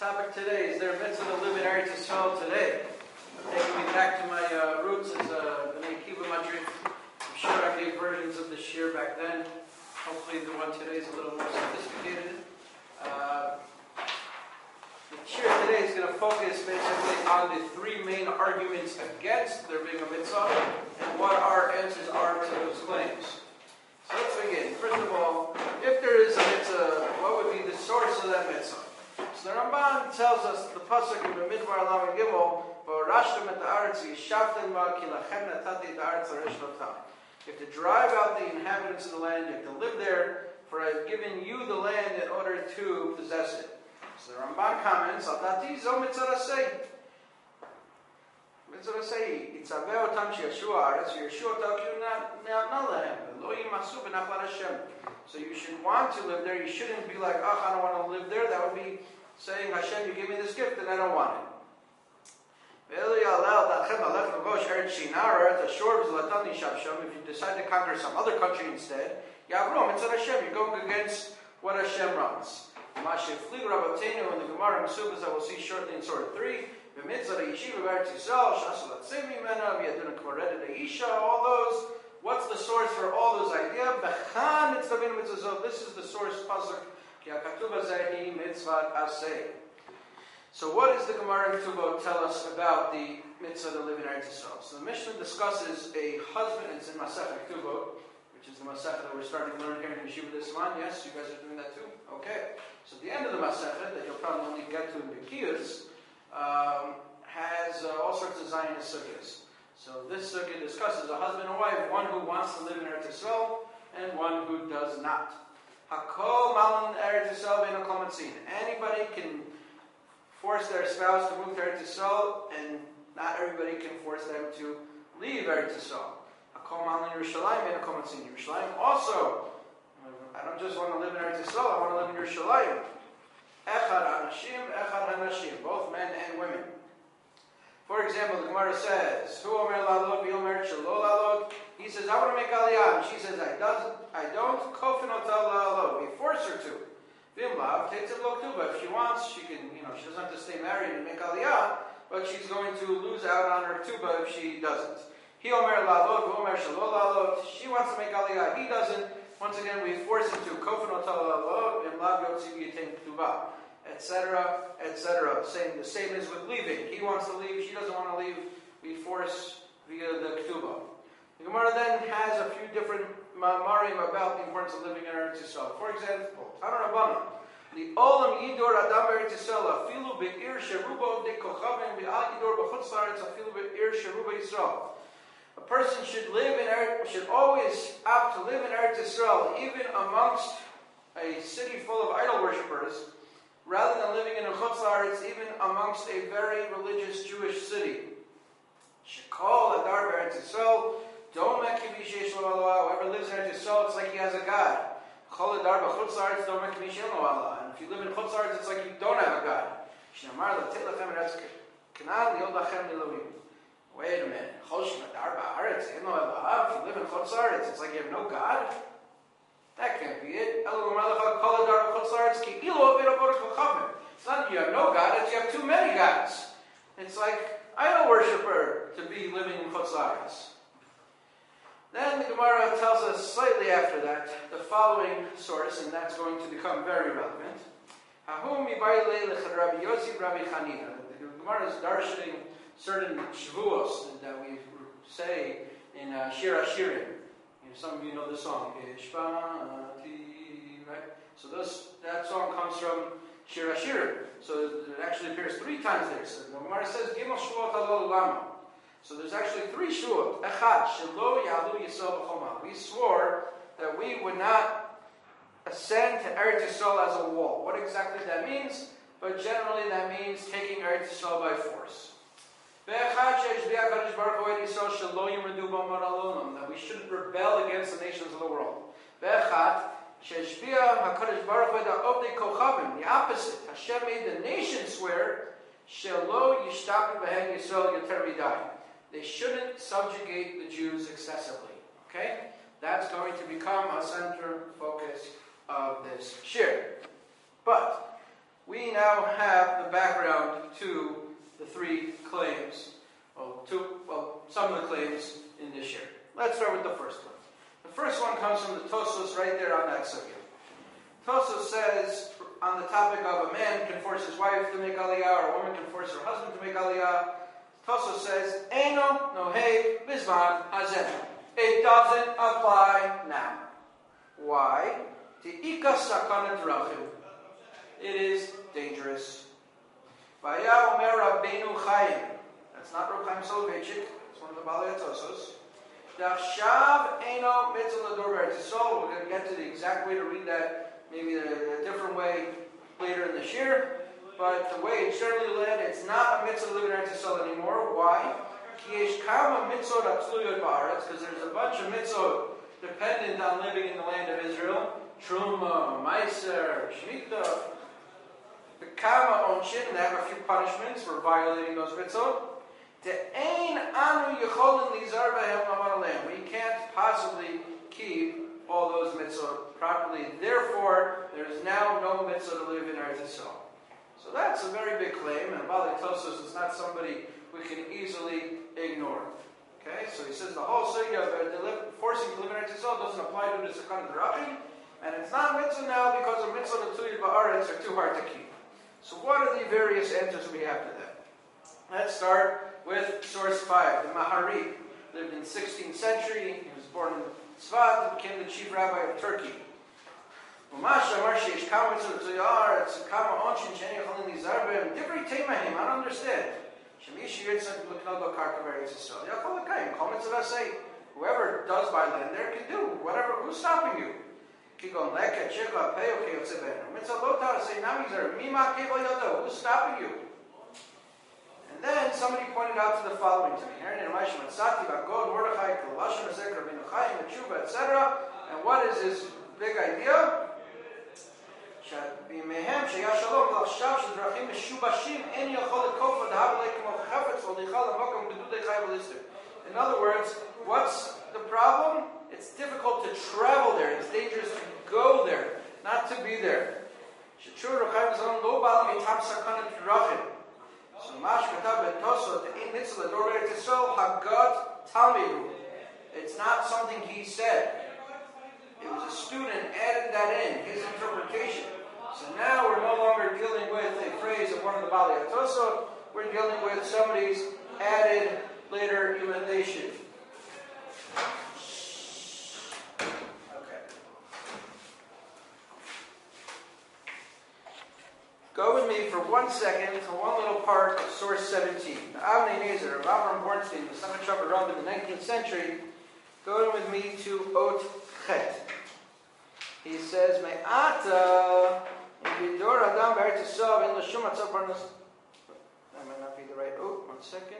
Topic today is their mitzvah to live in Eretz Yisrael today. Taking me back to my roots as B'nai Kiva Madrid. I'm sure I gave versions of the shir back then. Hopefully the one today is a little more sophisticated. The shir today is going to focus basically on the three main arguments against there being a mitzvah and what our answers are to those claims. So let's begin. First of all, if there is a mitzvah, what would be the source of that mitzvah? So the Ramban tells us the pasuk in the Midbar Lamed Gimel, "V'orashtem et haaretz v'yishavtem ba ki lachem natati et haaretz l'resh lotam." You have to drive out the inhabitants of the land. You have to live there, for I have given you the land in order to possess it. So the Ramban comments, "Al dati zo mitzvah rasei." Mitzvah rasei, itzaveh otam sheyashu haaretz v'yashu otam ki na lehem v'lo yimasu b'nachlat Hashem. So you should want to live there. You shouldn't be like, I don't want to live there. That would be saying, Hashem, you give me this gift and I don't want it. If you decide to conquer some other country instead, you're going against what Hashem runs. In the Gemara and Subas that we'll see shortly in Surah 3, all those. What's the source for all those ideas? This is the source pasuk. So what does the Gemara in Ketubot tell us about the mitzvah to live in Eretz Yisrael? So the Mishnah discusses a husband, and it's in Masechet Ketubot, which is the Masechet that we're starting to learn here in Yeshiva this month. Yes, you guys are doing that too? Okay. So at the end of the Masechet, that you'll probably only get to in Bekiyos, has all sorts of Zionist sugyas. So this sukkah discusses a husband and wife, one who wants to live in Eretz Yisrael and one who does not. Hakol malan Eretz Yisrael ve'eno kol matzin. Anybody can force their spouse to move to Eretz Yisrael, and not everybody can force them to leave Eretz Yisrael. Hakol malan Yerushalayim ve'eno kol matzin. Yerushalayim also. I don't just want to live in Eretz Yisrael. I want to live in Yerushalayim. Echad anashim, echad hanashim. Both men and women. For example, the Gemara says, "Hu omer lalod v'yomer shelo lalod." He says, "I want to make aliyah." And she says, "I don't." Kofin otal lalod. We force her to. V'imlav takes a lo ktuba. If she wants, she can. She doesn't have to stay married and make aliyah, but she's going to lose out on her tuba if she doesn't. He omer lalod v'omer shelo lalod. She wants to make aliyah. He doesn't. Once again, we force him to. Kofin otal lalod. V'imlav yotzi v'yitem ktuba. Etc., etc. The same is with leaving. He wants to leave, she doesn't want to leave. We force via the ketubah. The Gemara then has a few different ma'amarim about the importance of living in Eretz Yisrael. For example, Tanar Rabbanan, the Olam Yidor Adam Eretz Yisrael afilu be'ir sheruba of de kochavim ve'al Yidor b'chutz la'aretz afilu be'ir sheruba Yisrael. A person should always opt to live in Eretz Yisrael, even amongst a city full of idol worshippers, rather than living in a chutz la'aretz, even amongst a very religious Jewish city. Shekol adar b'Eretz Yisrael, doma kivish yesh lo Allah. Whoever lives in Eretz Yisrael, it's like he has a God. Chol adar b'chutz la'aretz, doma kivish yesh lo Allah. And if you live in chutz la'aretz, it's like you don't have a God. Shnamar l'tet lachem eretz Canaan li'od lachem Elohim. Wait a minute. Chol shem adar b'Haaretz, ein lo Allah. If you live in chutz la'aretz, it's like you have no God. That can't be it. It's not that you have no God, it's you have too many gods. It's like idol worshiper to be living in Chutz La'aretz. Then the Gemara tells us slightly after that the following source, and that's going to become very relevant. The Gemara is darshaning certain shvuos that we say in Shir HaShirim. Some of you know the song, right? So that song comes from Shir HaShirim. So it actually appears 3 times there. So the Gemara says, Gimel Shvuot Halol Lama. So there's actually 3 Shvuot. Echad, Shelo Yalu Yisrael B'choma. We swore that we would not ascend to Eretz Yisrael as a wall. What exactly that means? But generally that means taking Eretz Yisrael by force. That we shouldn't rebel against the nations of the world. The opposite. Hashem made the nation swear, they shouldn't subjugate the Jews excessively. Okay? That's going to become a center focus of this shir. But we now have the background to the three claims. Some of the claims in this year. Let's start with the first one. The first one comes from the Tosfos right there on that sugya. Tosfos says on the topic of a man can force his wife to make aliyah or a woman can force her husband to make aliyah. Tosfos says, Eino nohei bizman hazeh. It doesn't apply now. Why? Te'ika sakana drachim. It is dangerous. Vaya omer Rabbeinu Chaim. That's not Reb Chaim Soloveitchik. It's one of the Balei Tosfos. Dachshav eino mitzvah l'dor b'Eretz Yisrael. We're going to get to the exact way to read that, maybe a different way later in this year. But the way it's generally led, it's not a mitzvah to live in Eretz Yisrael anymore. Why? Because there's a bunch of mitzvot dependent on living in the land of Israel. Truma, Meiser, Shemitah. The Kama Onshin, they have a few punishments for violating those mitzvot. We can't possibly keep all those mitzvot properly. Therefore, there is now no mitzvah to live in Eretz Yisrael. So that's a very big claim, and Balei Tosfos is not somebody we can easily ignore. Okay, so he says the whole sugya of forcing to live in Eretz Yisrael doesn't apply to the Sakana D'Rachim, and it's not a mitzvah now because a mitzvah to Tuyid Ba'aretz are too hard to keep. So what are the various answers we have to that? Let's start with source 5. The Mahari lived in the 16th century. He was born in Tzfat and became the chief rabbi of Turkey. I don't understand. Whoever does buy land there can do whatever. Who's stopping you? Who's stopping you? And then somebody pointed out to the following to me, etc. And what is his big idea? In other words, what's the problem? It's difficult to travel there. It's dangerous to go there, not to be there. It's not something he said. It was a student added that in, his interpretation. So now we're no longer dealing with a phrase of one of the Balei Tosfos. We're dealing with somebody's added later emendation. Okay. Go with me for 1 second to one little part of source 17. The Avnei Nezer of Avram Bornstein, the Samach Rav in the 19th century. Go with me to Ot Chet. He says, Me'ata Yidor Adam B'Eretz Yisrael in L'Shum Atzav Parnas. That might not be the right. 1 second.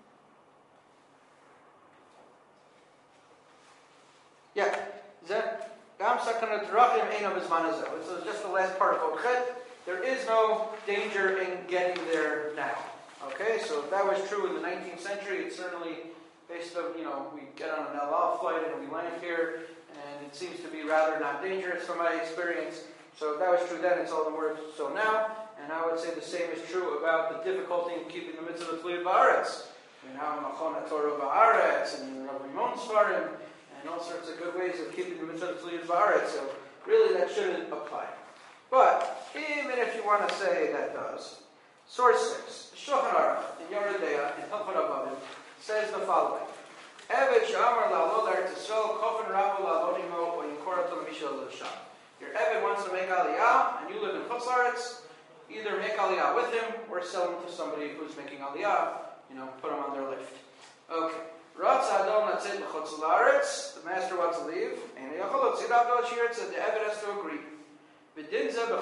Yeah. Gam Sakana D'Rachim Eino B'Zman Hazeh. So it's just the last part of Ot Chet. There is no danger in getting there now. Okay, so if that was true in the 19th century, it's certainly based on, we get on an El Al flight and we land here, and it seems to be rather not dangerous from my experience. So if that was true then, it's all the more so now. And I would say the same is true about the difficulty in keeping the mitzvah of Tliyut Ba'aretz. We have Machon HaTorah Ba'aretz and Rav Rimon Sfarim and all sorts of good ways of keeping the mitzvah of Tliyut Ba'aretz. So really that shouldn't apply. But even if you want to say that does, source 6, Shulchan Aruch in Yoreh De'ah in Hilchot Avavim says the following: Eved she'amar la'alod Eretz Yisrael kofin rabu la'alod imo u'yinkor oto l'mishel l'sham. Your Eved wants to make aliyah, and you live in Chutz La'aretz. Either make aliyah with him or sell him to somebody who's making aliyah. Put him on their lift. Okay. Ratz adon latzet l'chutz La'aretz. The master wants to leave, and the Eved has to agree. This is the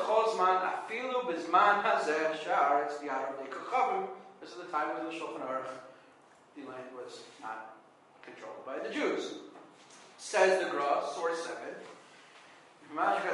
time when the Shulchan Aruch, the land was not controlled by the Jews. Says the Gra, source 7. In other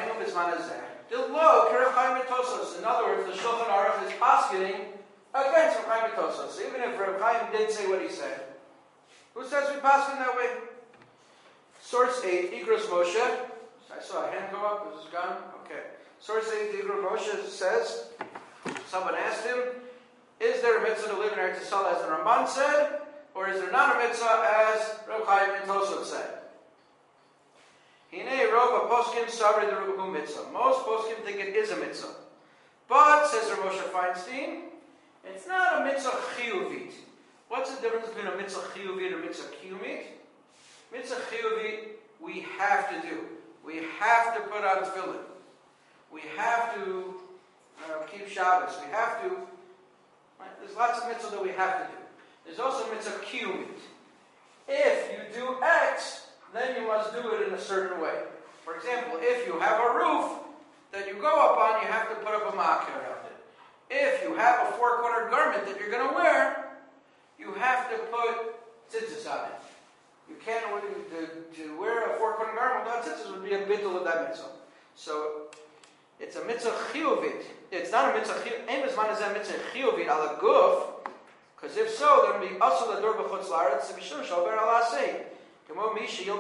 words, the Shulchan Aruch is posketing against Reb Chaim Tosfos. So even if Reb Chaim did say what he said, who says we posket that way? Source 8, Igros Moshe. I saw a hand go up. Is this gone? Okay. Source 8, the Moshe says, someone asked him, is there a mitzvah to live in Eretz Yisrael as the Ramban said, or is there not a mitzvah as Reb Chaim ben Tosfot said? Hinei rov poskim savri deruhu mitzvah. Most poskim think it is a mitzvah. But, says Rav Moshe Feinstein, it's not a mitzvah chiyuvit. What's the difference between a mitzvah chiyuvit and a mitzvah kiyumit? Mitzvah chiyuvit, we have to do. We have to put on tefillin. We have to keep Shabbos. We have to. Right? There's lots of mitzvahs that we have to do. There's also mitzvah kiyumit. If you do X, then you must do it in a certain way. For example, if you have a roof that you go up on, you have to put up a makir around it. If you have a four-cornered garment that you're going to wear, you have to put tzitzis on it. You can't, to wear a four-cornered garment without tzitzis would be a bittul of that mitzvah. So, it's a mitzvah chiyuvit. It's not a mitzvah chiyuvit. Ein bezman is a mitzvah chiyuvit ala guf, because if so, there would be asul ador b'chutz la'aretz b'shur shalber ala asay. Like if you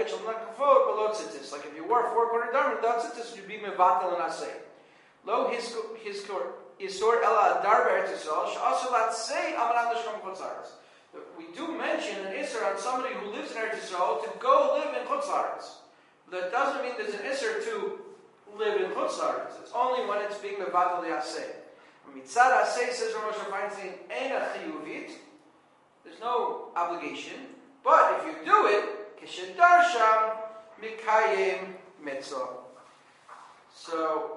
wore a four-cornered garment without tzitzis, you'd be mevatel and asay. Lo hiskor isor ela adar b'eretz Yisrael she'asur latzei amarat l'shkom chutz la'aretz. We do mention an isser on somebody who lives in Eretz Yisrael to go live in chutz la'aretz. That doesn't mean there's an isser to live in chutz la'aretz. It's only when it's being mevatel l'asay. Mitzad asay, says Rav Moshe Feinstein, ein a chiyuvit. There's no obligation. But if you do it, kishedarsham mikayim mitzvah. So,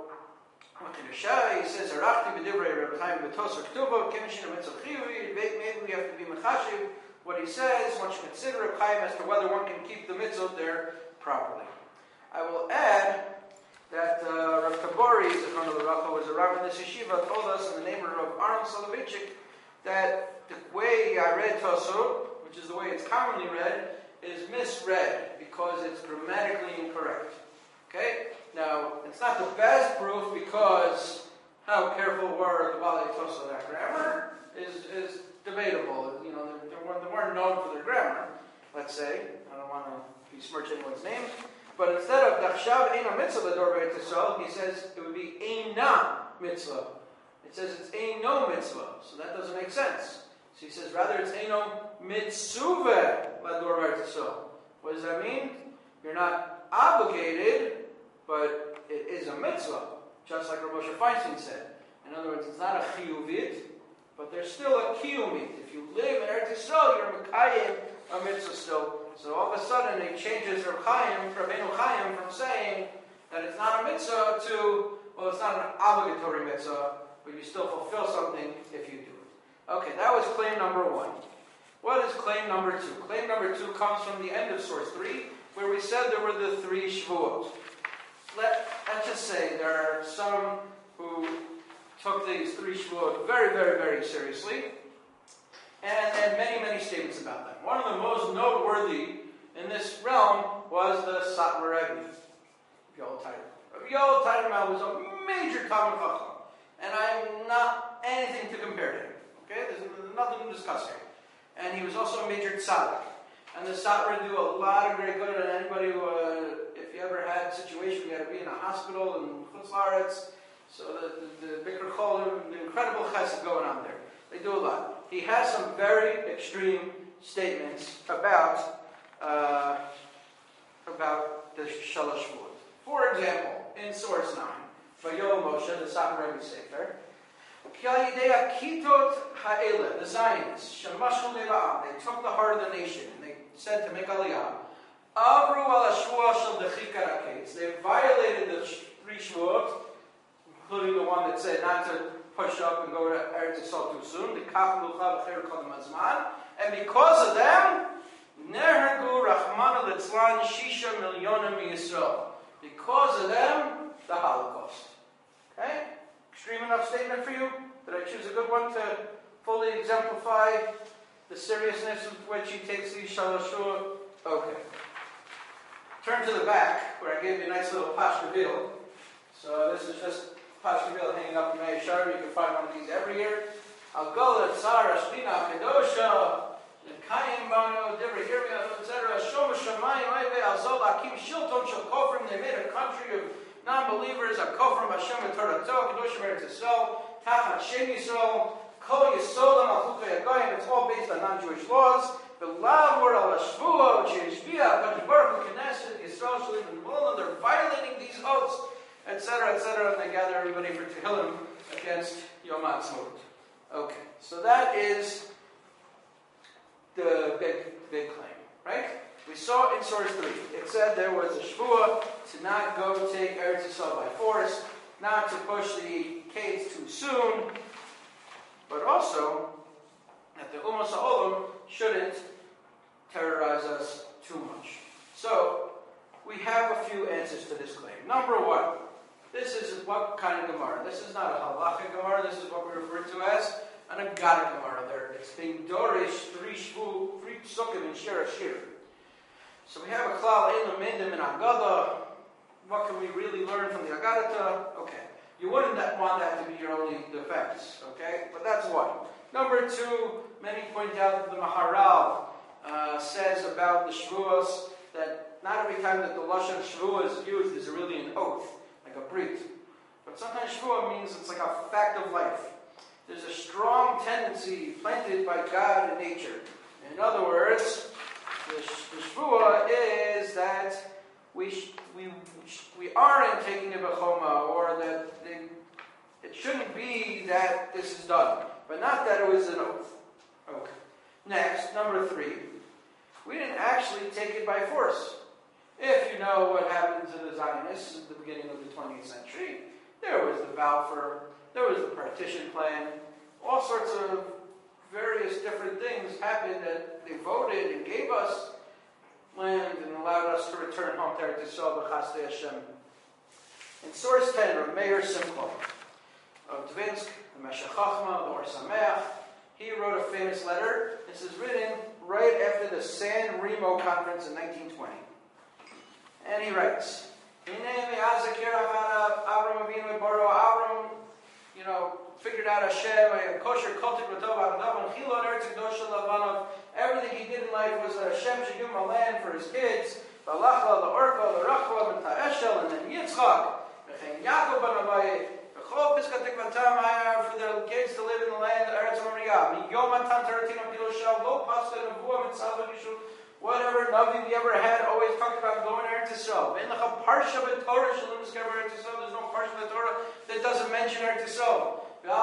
he says, Arachti b'divrei Reb Chaim ben Tosfot k'tuvo k'mishin mitzvah chiyuvi. Maybe we have to be mechashiv what he says. One should consider Reb Chaim as to whether one can keep the mitzvah there properly. I will add that Rav Tabori, Zichron L'Bracha, was a rabbi in this yeshiva, told us in the name of Aaron Soloveitchik that the way I read Tosfot, which is the way it's commonly read, is misread because it's grammatically incorrect. Okay? Now, it's not the best proof because how careful were the Balei Tosfot at grammar is debatable. You know, they weren't known for their grammar, let's say. I don't want to besmirch anyone's name. But instead of Dachshav Eina Mitzvah L'Dor B'Eretz Yisrael, he says it would be Eina Mitzvah. It says it's Eino Mitzvah, so that doesn't make sense. So he says rather it's Eino Mitzuveh L'Dor B'Eretz Yisrael. What does that mean? You're not obligated, but it is a mitzvah, just like Rav Moshe Feinstein said. In other words, it's not a chiyuvit, but there's still a kiyumit. If you live in Eretz Yisrael, you're mekayim a mitzvah still. So all of a sudden, it changes Rabbeinu Chaim from saying that it's not a mitzvah to, well, it's not an obligatory mitzvah, but you still fulfill something if you do it. Okay, that was claim number 1. What is claim number 2? Claim number 2 comes from the end of source 3, where we said there were the 3 Shavuot. Let's just say there are some who took these 3 Shavuot very, very, very seriously, and had many, many statements about them. One of the most noteworthy in this realm was the Satmar Rebbe, Yoel Taider. Yoel Taider was a major Talmud Chacham, and I am not anything to compare to him. Okay, there's nothing to discuss here. And he was also a major tzaddik. And the Satmar do a lot of great good, and anybody who, if you ever had a situation, you had to be in a hospital in Chutz La'aretz, so the Bikr Cholim, the incredible chesed going on there. They do a lot. He has some very extreme statements about the Shalosh Shavuot. For example, in source 9, Vayoel Moshe, the Satmar Rebbe Sefer, the Zionists, they took the heart of the nation and they said to make Aliyah. They violated the 3 Shavuot, including the one that said not to push up and go to Eretz Yisrael too soon. And because of them, Nehergu Rachmana Litzlan Shisha Milyonim Yisrael. Because of them, the Holocaust. Okay? Extreme enough statement for you? Did I choose a good one to fully exemplify the seriousness with which he takes these Shalosh Shavuot? Okay. Turn to the back, where I gave you a nice little Pash reveal. So this is just Pash reveal hanging up in Meir Shar. You can find one of these every year. Al-Gola, Tzara, Shpina, Kedosha, Kayim Bano, Dibra, Yirmiyah, etc. Shom Shamayim, Ayve, Alzol, Akim, Shilton, Shalkofrim. They made a country of non-believers are kofrim Hashem and Torah Kedoshim Eretz Yisrael, Tachat Shem Yisrael, Kol Yisolam Al Chukei HaGoyim. It's all based on non-Jewish laws. The Lavor Al Hashvua, Sheyishbia, Kadosh Baruch Hu Knesset Yisrael Shalim and Mulan. They're violating these oaths, etc., etc., and they gather everybody for Tehillim against Yom Ha'atzmaut. Okay, so that is the big claim, right? We saw in source 3, it said there was a shvuah to not go take Eretz Yisrael by force, not to push the Cades too soon, but also that the Ummah Ha'olam shouldn't terrorize us too much. So, we have a few answers to this claim. Number 1, this is what kind of Gemara? This is not a halachic Gemara, this is what we refer to as an Agadic Gemara. It's being dorish 3 psukim in Shir Ashir. So we have a klal Elam Mindim in Agada. What can we really learn from the Agadata? Okay. You wouldn't want that to be your only defense, okay? But that's one. Number 2, many point out that the Maharal says about the Shvuos that not every time that the Lashon Shvuah is used is really an oath, like a brit. But sometimes Shvuah means it's like a fact of life. There's a strong tendency planted by God in nature. In other words, the shvuah is that we aren't taking a bechoma, or that it shouldn't be that this is done, but not that it was an oath. Okay. Next, number 3, we didn't actually take it by force. If you know what happened to the Zionists at the beginning of the 20th century, there was the Balfour, there was the partition plan, all sorts of various different things happened that they voted and gave us land and allowed us to return home to Eretz Yisrael b'chasdei Hashem. In source 10, Rav Meir Simcha of Dvinsk, the Meshech Chochmah, the Or Sameach, he wrote a famous letter. This is written right after the San Remo conference in 1920. And he writes, Avram, figured out Hashem, kosher, kultik, ratov, avadav, and chilon, eretz kedosha, lavanov. Everything he did in life was that Hashem should give him a land for his kids. Balachla, the Orko, the Rachva, and Ta'eshel, and then Yitzchak, and Yaakov ben Abaye, for their kids to live in the land of Eretz Moriyah. Whatever Navi we ever had always talked about going to Eretz Yisrael. There's no parsha of the Torah that doesn't mention Eretz Yisrael.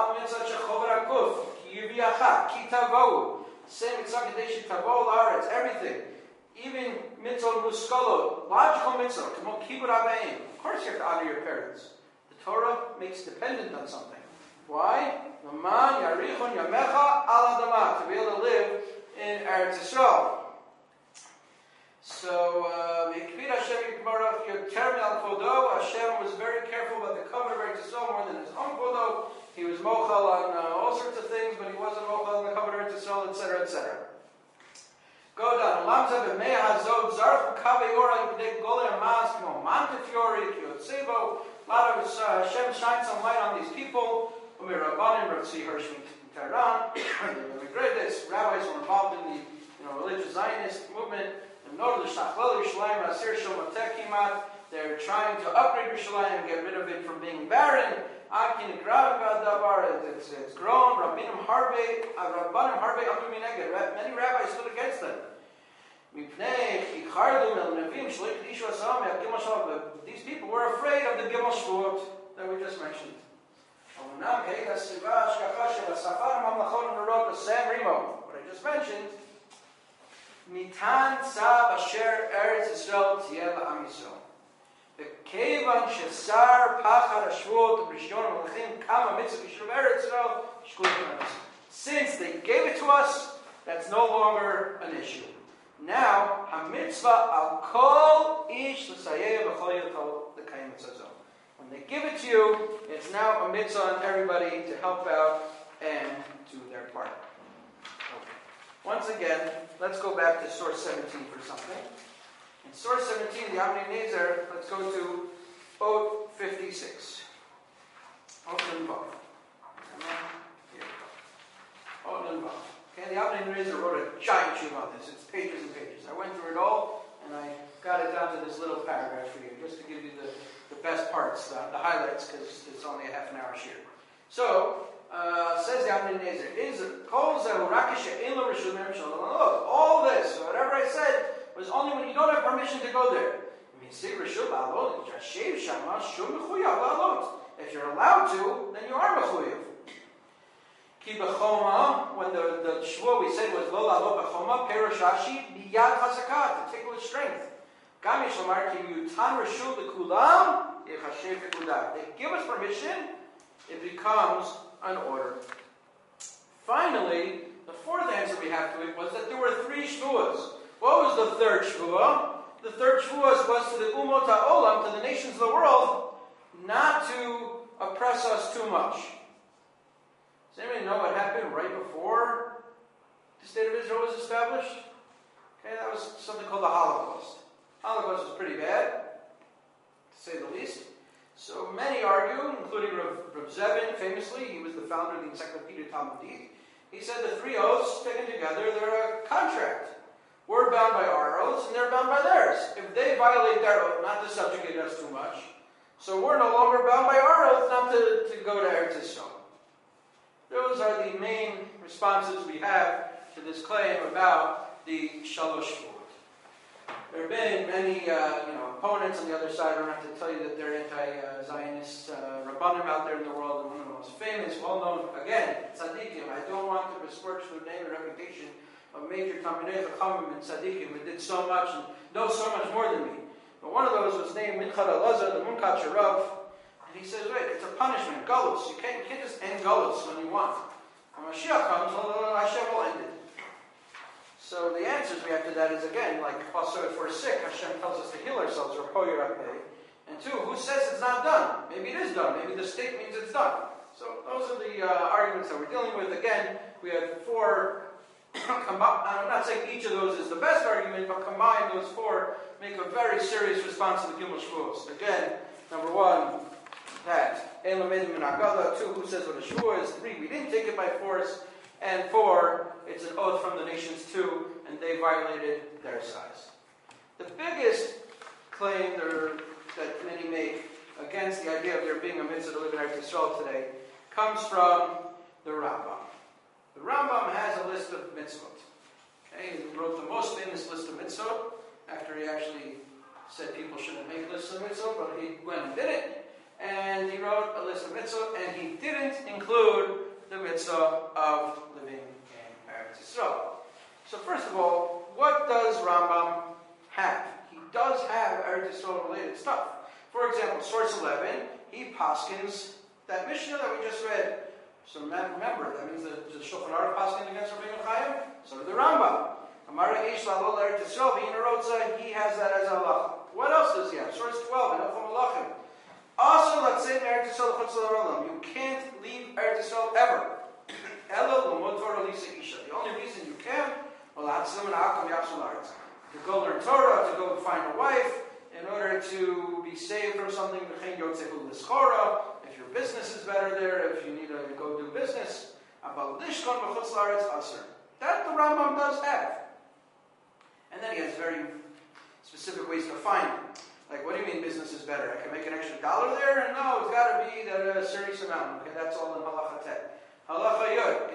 Everything. Even mitzvah muskalo, logical mitzvah, of course you have to honor your parents. The Torah makes dependent on something. Why? To be able to live in Eretz Yisrael. So, Hashem was very careful about the covenant of Eretz Yisrael more than his own kodo. He was mochal on all sorts of things, but he wasn't mochal on the covenant of Eretz Yisrael, etc., etc. Go down. A lot of Hashem shines some light on these people. Rabbis were involved in the religious Zionist movement. They're trying to upgrade Yerushalayim and get rid of it from being barren. It's grown. Many rabbis stood against them. These people were afraid of the Gimel Shvuot that we just mentioned. What I just mentioned. Mitan Tzav Asher Eretz Yisrael Tiyeh La'am Yisrael. V'kevan shesar pachad hashvuot b'rishyon ha'malachim kama mitzvah b'shur Eretz Yisrael shkulim ha'mitzvah. Since they gave it to us, that's no longer an issue. Now, ha'mitzvah al kol ish l'sayeh b'chol yachol l'kayim mitzvah. When they give it to you, it's now a mitzvah on everybody to help out and do their part. Once again, let's go back to source 17 for something. In source 17, the Avnei Nezer, let's go to Ot 56. Ot and Vav. Ot and Vav. Okay, the Avnei Nezer wrote a giant shub on this. It's pages and pages. I went through it all, and I got it down to this little paragraph for you, just to give you the best parts, the highlights, because it's only a half an hour shir. So, says the Avnei Nezer, all this, whatever I said, was only when you don't have permission to go there. If you're allowed to, then you are mechuyev. Ki b'choma, when the shvua we said was lo la'lo b'choma, perush Rashi, biyad chazakah, to take with strength. Gam yesh lomar ki yutan reshut l'kulam, yechashev k'kudah. They give us permission, it becomes an order. Finally, the fourth answer we have to it was that there were 3 shvuas. What was the third shvua? The third shvua was to the umot ha'olam, to the nations of the world, not to oppress us too much. Does anybody know what happened right before the state of Israel was established? Okay, that was something called the Holocaust. Holocaust was pretty bad, to say the least. So many argue, including Rav Zevin, famously, he was the founder of the Encyclopedia Talmudit. He said the 3 oaths taken together, they're a contract. We're bound by our oaths, and they're bound by theirs. If they violate their oath not to subjugate us too much, so we're no longer bound by our oath not to go to Eretz Yisrael. Those are the main responses we have to this claim about the Shalosh Shvuot. There have been many opponents on the other side. I don't have to tell you that they're anti-Zionist Rabbanim out there in the world, and one of the most famous, well-known, again, tzaddikim. I don't want to besmirch the name and reputation of major Talmidei Chachamim and tzaddikim who did so much and know so much more than me. But one of those was named Minchad Elazar, the Munkach Rav. And he says, wait, it's a punishment, Galus. You can't just end Galus when you want. When Mashiach comes, Hashem will end it. So the answers we have to that is, again, like also if we're sick, Hashem tells us to heal ourselves, or Poyer Rapeh. And 2, who says it's not done? Maybe it is done. Maybe the state means it's done. So those are the arguments that we're dealing with. Again, we have 4, I'm not saying each of those is the best argument, but combined those 4 make a very serious response to the Gimel Shvuos. Again, number 1, that Elam Edim and Agada. 2, who says what a Shvuah is. 3, we didn't take it by force. And 4, it's an oath from the nations too, and they violated their size. The biggest claim that many make against the idea of there being a mitzvah to live in Eretz Yisrael today comes from the Rambam. The Rambam has a list of mitzvot. Okay, he wrote the most famous list of mitzvot, after he actually said people shouldn't make lists of mitzvot, but he went and did it. And he wrote a list of mitzvot, and he didn't include the mitzvah of living in Eretz Yisrael. So first of all, what does Rambam have? He does have Eretz Yisrael related stuff. For example, source 11, he paskins that Mishnah that we just read. So remember, that means the Shulchan Aruch paskins against Rabbi Chaim. So did the Rambam. Amara Eish La'alol Eretz Yisrael, he has that as a halacha. What else does he have? Source 12, in Elcham Malachim. Also, let's say Eretz Yisrael Chutz L'Olam. You can't leave Eretz Yisrael ever. Elo L'mod Torah Lisa Isha. The only reason you can, to go learn Torah, to go find a wife, in order to be saved from something. If your business is better there, if you need to go do business, that the Rambam does have. And then he has very specific ways to find it. Like, what do you mean business is better? I can make an extra $1 there? And no, it's got to be that a serious amount. Okay, that's all in Halacha Tet. Halacha Yod.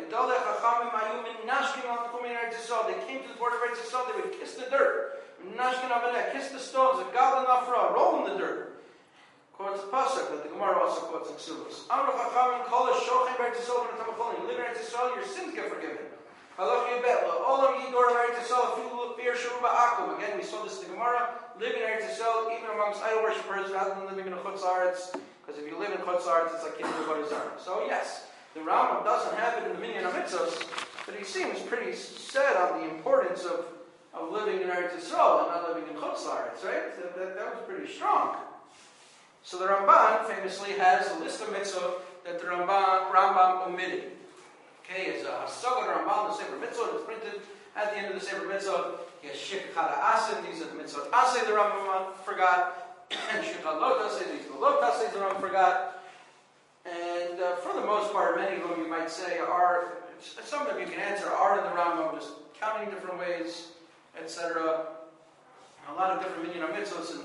They came to the border of Eretz Yisrael, they would kiss the dirt. Kiss the stones, and Gal Nafra, roll in the dirt. Quotes a pasuk, but the Gemara also quotes in Ksubos. Amru Chachamim kol shochem Eretz Yisrael v'natamucholim. You live in Eretz Yisrael, your sins get forgiven. Halacha Yibet, olam yidor Eretz Yisrael, afilu bir sheruba akum. Again, we saw this in the Gemara. Live in Eretz Yisrael, even amongst idol worshippers, rather than living in a Chutz Aretz. Because if you live in Chutz Aretz, it's like Kibbutz Avodah Zarah. So yes, the Rambam doesn't have it in the Minyan HaMitzvos, but he seems pretty set on the importance of living in Eretz Yisrael and not living in Chutz La'aretz, right? That was pretty strong. So the Ramban famously has a list of mitzvot that the Rambam omitted. Okay, it's a Hasaga Rambam, the Sefer Mitzvot, it's printed at the end of the Sefer Mitzvot. He has Shikha Asin, these are the mitzvot Asay the Rambam forgot, and Shikha Lot Asay, these are the Lot Asay the Rambam forgot. And for the most part, many of them you might say are, some of them you can answer are in the Rambam, just counting different ways, etc. A lot of different Minyan HaMitzvos, and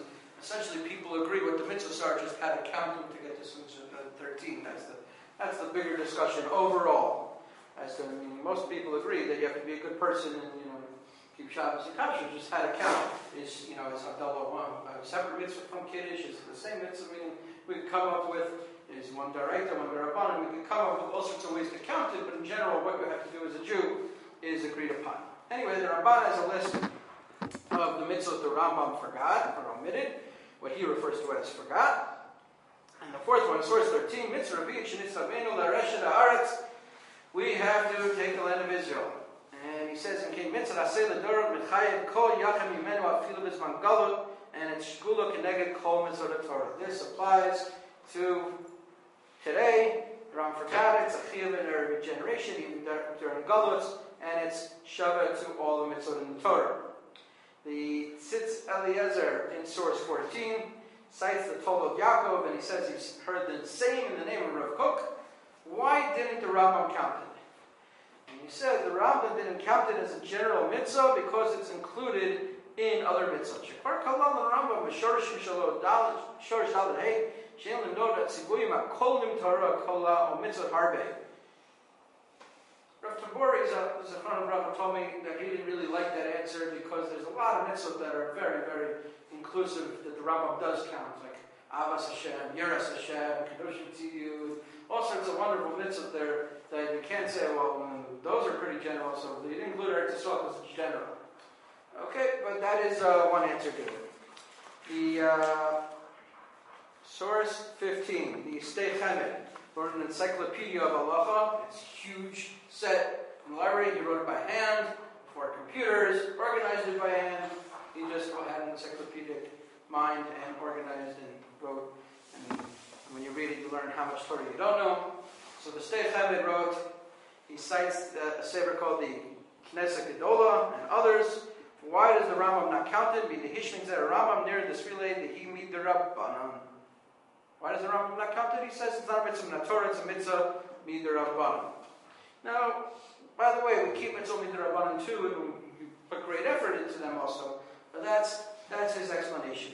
essentially people agree what the mitzvahs are, just how to count them to get to 13. That's the bigger discussion overall. Most people agree that you have to be a good person and keep Shabbos and Kasher. Just how to count is Havdalah one. A separate mitzvah from Kiddush is the same mitzvah. We could come up with is one Daraita, one Darabanan. We can come up with all sorts of ways to count it, but in general, what you have to do as a Jew is agreed upon. Anyway, the Ramban has a list of the mitzvot the Rambam forgot or omitted, what he refers to as forgot. And the fourth one, source 13, mitzvah Rabbi Shenitzavenu Lareshet Haaretz. We have to take the land of Israel. And he says in King Mitzvah, Aseh L'Dorot Mechayev Kol Yachem Yimenu Afilu B'Zman Galut, and it's Shgula Keneged Kol Mitzvot Torah. This applies to today. Ram forgot it's a chiyuv in our regeneration, even during Galuts, and it's shava to all the mitzvot in the Torah. The Tzitz Eliezer in source 14 cites the Toldot Yaakov, and he says he's heard the same in the name of Rav Kook. Why didn't the Rambam count it? And he says the Rambam didn't count it as a general mitzvah because it's included in other mitzvahs. Shekvar Kalal Rambam Meshorishim Shalom Shorish Daled Hey Shein Limnod Tzibuyim HaKol Nim Torah Kola O Mitzvot Harbe. Rav Tabori, Zechron Rav, told me that he didn't really like that answer because there's a lot of mitzvot that are very, very inclusive that the Rambam does count, like Avas Hashem, Yeras Hashem, Kedoshim Tziyud, all sorts of wonderful mitzvot there that you can't say, well, those are pretty general, so you didn't include Eretz Yisrael because it's general. Okay, but that is one answer to it. The source 15, the Stei Chemed, wrote an encyclopedia of halacha. It's a huge set in the library. He wrote it by hand, before computers, organized it by hand. He just had an encyclopedic mind and organized and wrote. And when you read it, you learn how much Torah you don't know. So the Stei Chemed wrote, he cites a sefer called the Knesset Gedola and others. Why does the Rambam not count it? The Hishmin said, Rambam near the Srilei, the He meet the Rabbanan. Why does the Rambam not count it? He says it's not a mitzvah Torah, it's a mitzvah Midar Rabbanan. Now, by the way, we keep mitzvah Midar Rabbanan too, and we put great effort into them also. But that's his explanation.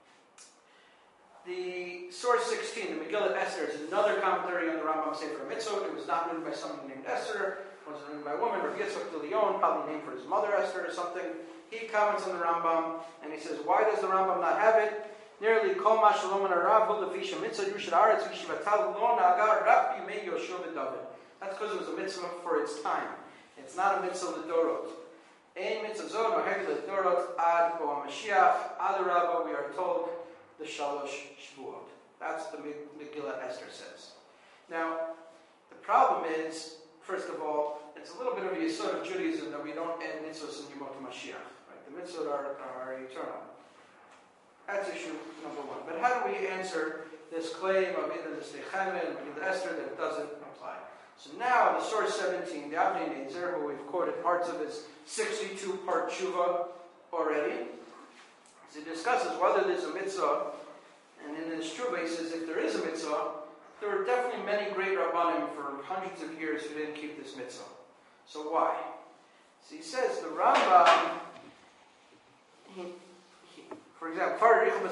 The source 16, the Megillat Esther, is another commentary on the Rambam Sefer Mitzvot. It was not written by someone named Esther. It was written by a woman, Rav Yitzchak de Leon, probably named for his mother Esther or something. He comments on the Rambam, and he says, why does the Rambam not have it? Nearly kol ma shalom and arav hu lefisha mitzvah yushad aretz v'shivatal lo nagar rak b'yimei Yoshua ben David. That's because it was a mitzvah for its time. It's not a mitzvah l'dorot. Ein mitzvah zon or heg l'dorot ad bo Mashiach adarabah. We are told the shalosh shvuot. That's the Megillat Esther says. Now, the problem is, first of all, it's a little bit of a yesod of Judaism that we don't add mitzvahs in Yemot HaMashiach. Right? The mitzvahs are eternal. That's issue number one. But how do we answer this claim of either the Stei Chemed and Megillat Esther that it doesn't apply? So now the source 17, the Avnei Nezer, who we've quoted parts of his 62-part tshuva already, so he discusses whether there's a mitzvah, and in this tshuva he says if there is a mitzvah, there were definitely many great Rabbanim for hundreds of years who didn't keep this mitzvah. So why? So he says the Rambam, for example, Rambam,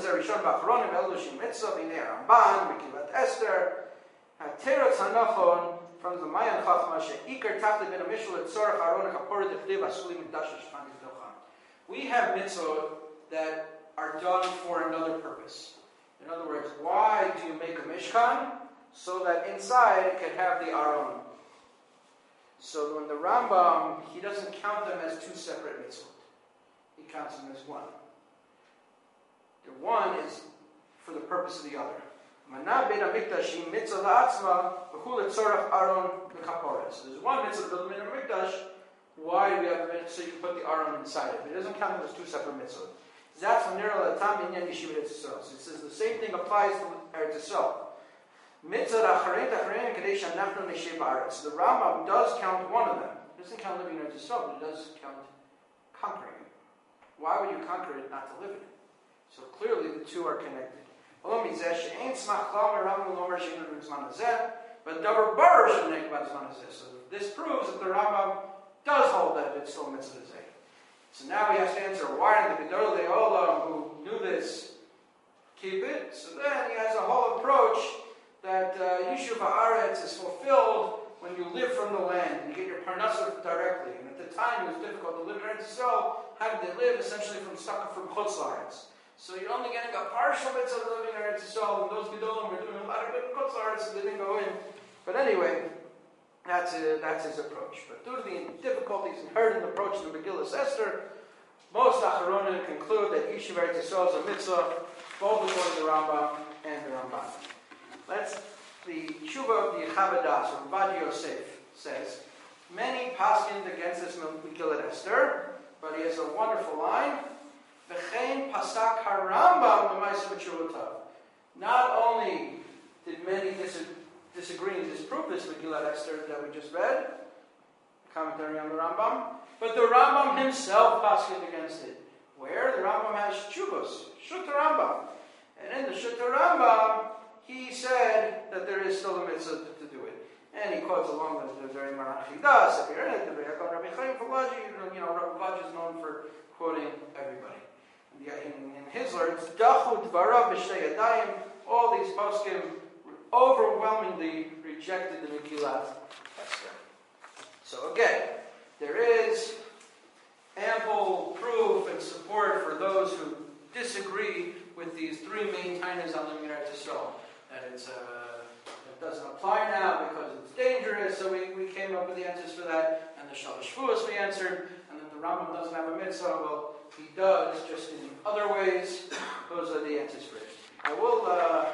Megillat Esther, Teretz Hanachon from the Mayan Chachma she'ikar tachli ben amishul etzorach aron ha'kapor dechliv asuli mikdash shpan yizdocham. We have mitzvot that are done for another purpose. In other words, why do you make a mishkan? So that inside it can have the aron. So when the Rambam, he doesn't count them as two separate mitzvot. He counts them as one. The one is for the purpose of the other. So there's one mitzvah to build the mikdash. Why do we have a mitzvah? So you can put the aron inside it. But it doesn't count them as two separate mitzvot. So it says the same thing applies to Eretz Yisrael. So the Rambam does count one of them. It doesn't count living in Eretz Yisrael, but it does count conquering it. Why would you conquer it not to live in it? So clearly the two are connected. But so this proves that the Rambam does hold that it's still mitzvah. So now he has to answer, why did the Gedolei Olam who knew this keep it. So then he has a whole approach that Yishuv Haaretz is fulfilled when you live from the land and you get your parnasa directly. And at the time it was difficult to live in Eretz Yisrael. How did they live? Essentially from Chutz La'aretz. So you're only getting a partial mitzvah of living in Eretz Yisrael, and those Gedolim were doing a lot of good in Chutz La'aretz, so they didn't go in. But anyway, that's his approach. But due to the difficulties inherent in the approach to Megillas Esther, most Acharonim conclude that Yishuv Eretz Yisrael is a mitzvah, both according to the Rambam and the Ramban. The Tshuva of the Chavadas, or Ravad Yosef, says, many paskin against this Megillah Esther, but he has a wonderful line, V'chein pasak harambam l'maisa b'tshuvatav. Not only did many disagree and disprove this Megillah Esther that we just read, commentary on the Rambam, but the Rambam himself paskin against it. Where? The Rambam has Tshuvos, Shutta Rambam. And in the Shutta Rambam, he said that there is still a mitzvah to do it. And he quotes along with the very Marachi Das, if you're in it, the Rabbi Chaim Falaji, Rabbi is known for quoting everybody. In his words, Dachu Dvarav B'Shtei Yadayim, all these poskim overwhelmingly rejected the Megillah Esther. So again, there is ample proof and support for those who disagree with these three main tainas on the Eretz Yisrael. That it doesn't apply now because it's dangerous, so we came up with the answers for that, and the Shalosh Shavuos we answered, and then the Rambam doesn't have a mitzvah. Well, he does, just in other ways. Those are the answers for it. I will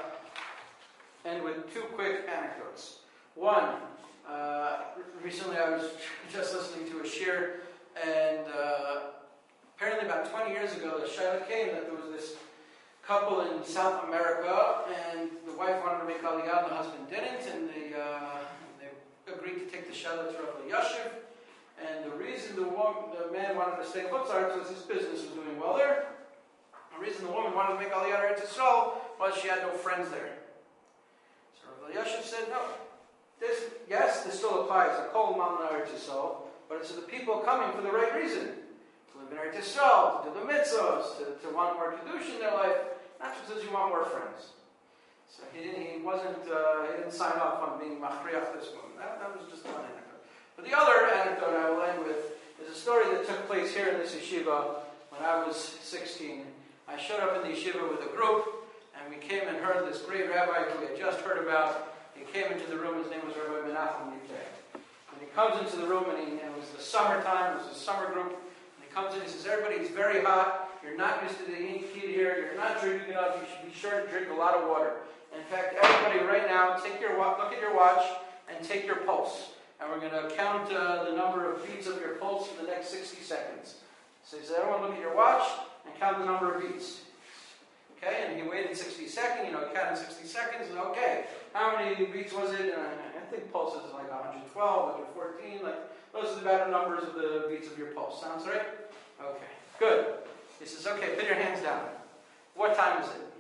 end with two quick anecdotes. One, recently I was just listening to a shir, and apparently about 20 years ago, the shayla came that there was this couple in South America, and the wife wanted to make aliyah, and the husband didn't, and they agreed to take the shayla to Rav Yashiv. And the reason the man wanted to stay in Chutz La'aretz was his business was doing well there. The reason the woman wanted to make aliyah to Eretz Yisrael was she had no friends there. So Rav Yashiv said, no, this still applies to Kol Mam Eretz Yisrael, but it's to the people coming for the right reason. To live in Eretz Yisrael, to do the mitzvahs, to want more kedusha in their life, not just because you want more friends. So he didn't sign off on being machriach this woman. That was just one anecdote. But the other anecdote I will end with is a story that took place here in this yeshiva when I was 16. I showed up in the yeshiva with a group, and we came and heard this great rabbi who we had just heard about. He came into the room, his name was Rabbi Menachem Yitzhak. And he comes into the room, and it was the summertime, it was a summer group, and he comes in, he says, everybody, it's very hot, you're not used to the heat here, you're not drinking enough, you should be sure to drink a lot of water. In fact, everybody right now, look at your watch, and take your pulse. And we're going to count the number of beats of your pulse for the next 60 seconds. So he said, everyone look at your watch and count the number of beats. Okay, and he waited 60 seconds, he counted 60 seconds, and okay, how many beats was it? And I think pulse is like 112, 114, those are the better numbers of the beats of your pulse. Sounds right? Okay, good. He says, okay, put your hands down. What time is it?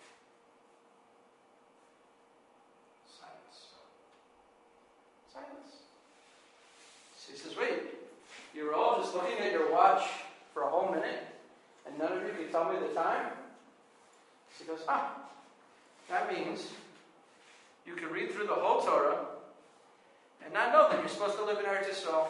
So he says, wait, you were all just looking at your watch for a whole minute, and none of you can tell me the time? So he goes, that means you can read through the whole Torah and not know that you're supposed to live in Eretz Yisrael.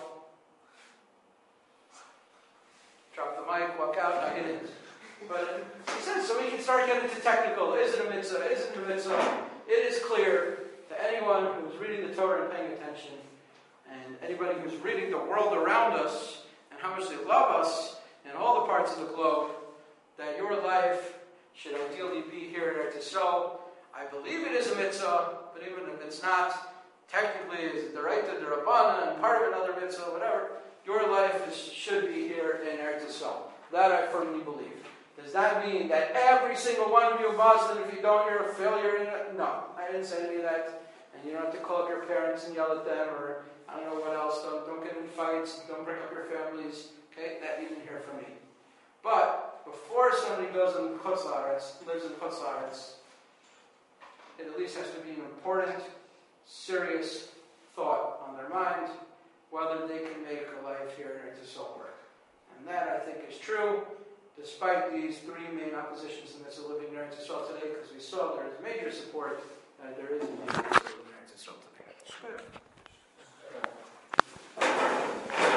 Drop the mic, walk out, I get it. But he says, so we can start getting into technical. Is it a mitzvah? Is it a mitzvah? It is clear to anyone who's reading the Torah and paying attention, and anybody who's reading the world around us, and how much they love us in all the parts of the globe, that your life should ideally be here in Eretz Yisrael. I believe it is a mitzvah, but even if it's not, technically it's the right to the Rabbanah and part of another mitzvah, whatever, your life should be here in Eretz Yisrael. That I firmly believe. Does that mean that every single one of you must, and if you don't, you're a failure? No, I didn't say any of that. And you don't have to call up your parents and yell at them, or I don't know what else. Don't get in fights. Don't break up your families. Okay, that you didn't hear from me. But before somebody goes in Chutz La'aretz, lives in Chutz La'aretz, it at least has to be an important, serious thought on their mind, whether they can make a life here in Eretz Yisrael work. And that, I think, is true. despite these three main oppositions to mitzvah living in Eretz Yisrael today, because we saw there is major support, there is a major mitzvah living in Eretz Yisrael today.